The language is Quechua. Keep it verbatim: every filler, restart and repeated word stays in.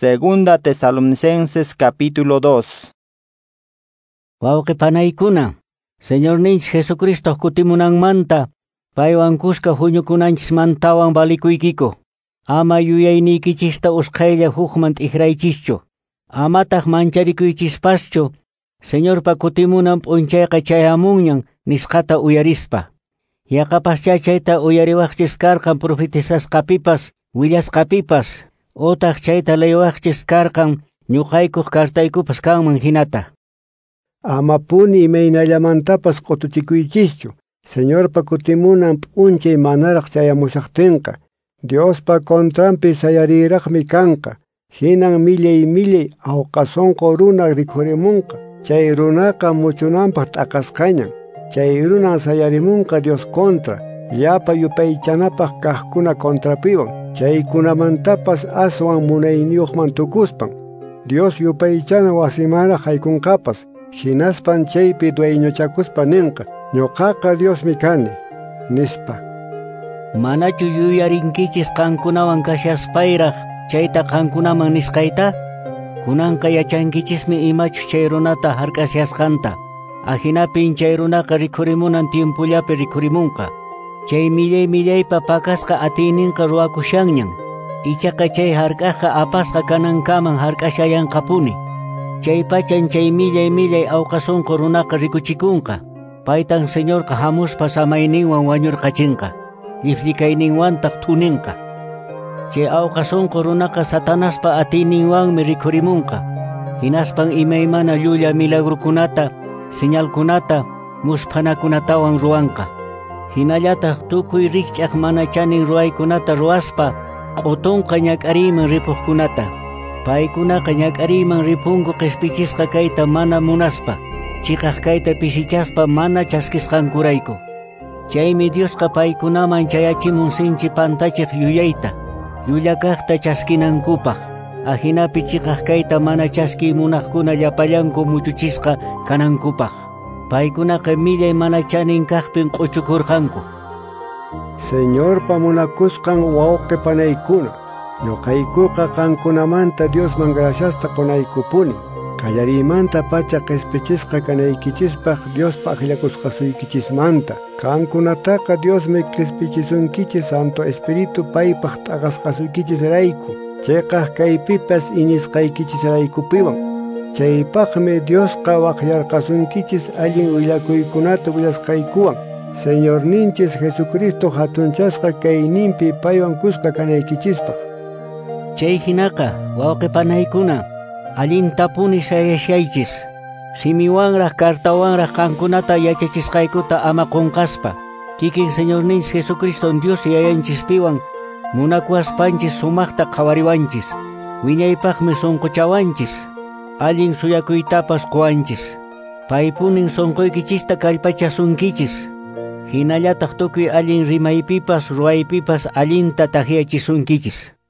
Segunda Tesalonicenses capítulo dos. Wawqipanaykuna, Señorninchik Jesucristo kutimunanmanta, paywan kushka huñukunanchikmantawan balikuykiku. Ama yuyayniykichista usqhaylla hukman t'ikhraychischu. Amataq mancharikuykchispaschu, Señorpa kutimunan p'unchayqa chayamunñan nisqata uyarispa. Yaqapaschá chayta uyariwaqchis karqan profetisasqapipas, willasqapipas, utaq chayta leywaqchis karqan ñuqaykuq kartaykupas kanman hinata. Amapuni imaynallamantapas qutuchikuychischu, Señorpa kutimunan p'unchay manaraq chayamushaqtinqa, Diospa kontranpi sayariraqmi kanqa, hinan millay millay awqasunqu runa rikhurimunqa, chay runaqa muchunanpaq t'aqasqañan, chay runan sayarimunqa Dios kontra, llapa yupaychanapaq kaqkuna kontrapiwan, chaykunamantapas aswan munayniyuqman tukuspan, Dios yupaychana wasimaraq haykunqapas, hinaspan chaypi dueñochakuspa ninqa, ñuqaqa Diosmi kani, nispa. Manachu yuyarinkichis qankunawan kashaspayrak chayta qankunaman nisqayta? Kunanqa yachankichismi imachu chay runata hark'asyasqanta. Ahinapin chay runaqa rikhurimunan tiempullapi rikhurimunqa. Chay millay millaypa pakasqa atiyninqa ruwakushanñan. Ichaqa chay hark'aqqa apasqa kanankaman hark'ashayanqapuni. Chay pachan chay millay millay awqasunqu runaqa rikuchikunqa. Paytan Señorqa hamuspa samayninwan wañurqachinqa. Llifllikayninwantaq thuninqa. Chay awqasunqu runaqa Satanaspa atiyninwanmi rikhurimunqa. Hinaspan imaymana llulla milagrukunata, señalkunata, muspanakunatawan ruwanqa. Hinallataq tukuy rikch'aq mana chanin ruwaykunata ruwaspa, q'utunqa ñak'ariyman ripuqkunata. Paykunaqa ñak'ariyman ripunku qhispichisqa kayta mana munaspa, chiqaq kayta pisichaspa mana chaskisqankurayku. Chaymi Diosqa paykunaman chayachimun sinchi pantachiq yuyayta, llullakaqta chaskinankupaq. Ahinapi chiqaq kayta mana chaskiy munaqkuna llapallanku muchuchisqa kanankupaq. Paykunaqa millay mana chanin kaqpin q'uchukurqanku. Señorpa munakusqan wawqipanaykuna, ñuqaykuqa qankunamanta Diosman graciasta qunaykupuni. Qallariymanta pacha qhispichisqa kanaykichispaq Diospa aqllakusqasuykichismanta. Qankunataqa Diosmi qhispichisunkichis Santo Espiritu paypaq t'aqasqasuykichisrayku. Chayqaq kaypipas iñisqaykichisraykupiwan. Chaypaqmi Diosqa waqyarqasunkichis allin willakuykunata willasqaykuwan. Señorninchis Jesucristo hatunchasqa kayninpi paywan kuska kanaykichispaq. Chay hinaqa wawqipanaykuna, allintapuni sayashaychis. Simiwanraq kartawanraq qankunata yachachisqaykuta ama qunqaspa, kikin Señorninchis Jesucristo Dios yayanchispiwan munakuaspanchis sumaqta qhawariwanchis. Wiñaypaqmi sunquchawanchis, allin suyakuytapas quwanchis. Paypunin sunquykichista kallpachasunkichis. Hinallataq tukuy allin rimaypipas ruwaypipas allinta tahiyachisunkichis.